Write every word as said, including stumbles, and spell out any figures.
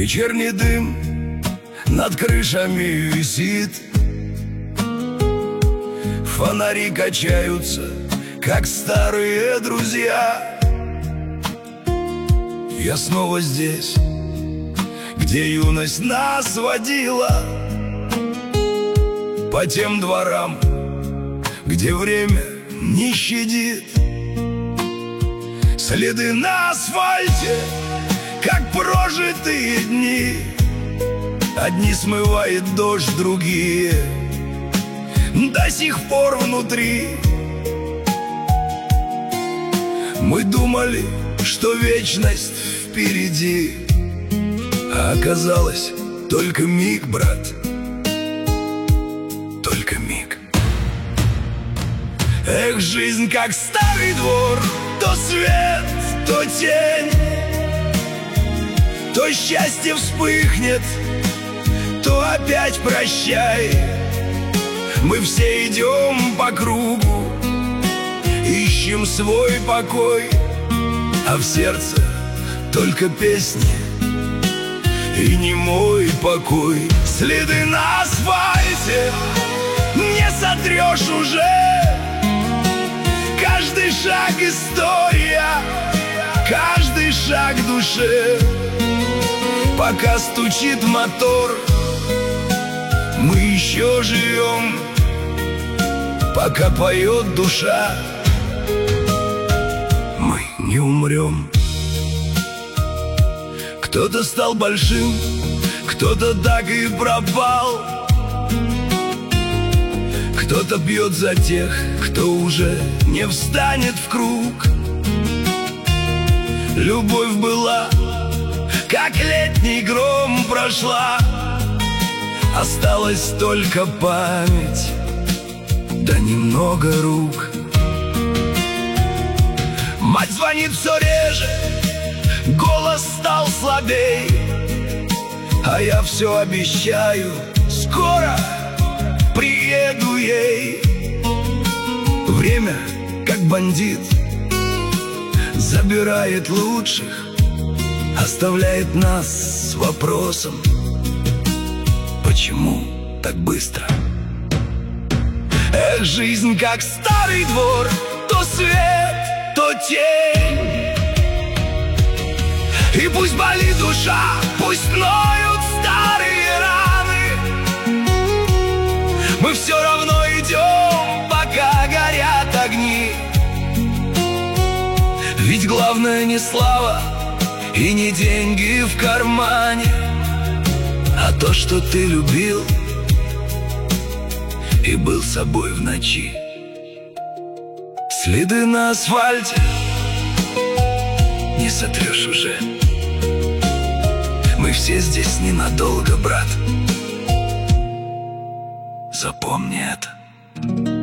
Вечерний дым над крышами висит, фонари качаются, как старые друзья. Я снова здесь, где юность нас водила, по тем дворам, где время не щадит. Следы на асфальте, как прожитые дни, одни смывает дождь, другие до сих пор внутри. Мы думали, что вечность впереди, а оказалось только миг, брат, только миг. Эх, жизнь как старый двор, то свет, то тень, то счастье вспыхнет, то опять прощай. Мы все идем по кругу, ищем свой покой, а в сердце только песни и немой покой. Следы на асфальте не сотрешь уже, каждый шаг история, каждый шаг душе. Пока стучит мотор, мы еще живем, пока поет душа, мы не умрем. Кто-то стал большим, кто-то так и пропал, кто-то бьет за тех, кто уже не встанет в круг. Любовь была, как летний гром, прошла, осталась только память, да немного рук. Мать звонит все реже, голос стал слабей, а я все обещаю, скоро приеду ей. Время, как бандит, забирает лучших, оставляет нас с вопросом: почему так быстро? Эх, жизнь как старый двор, то свет, то тень. И пусть болит душа, пусть ноют старые раны, мы все равно идем, пока горят огни. Ведь главное не слава и не деньги в кармане, а то, что ты любил и был собой в ночи. Следы на асфальте не сотрешь уже, мы все здесь ненадолго, брат, запомни это.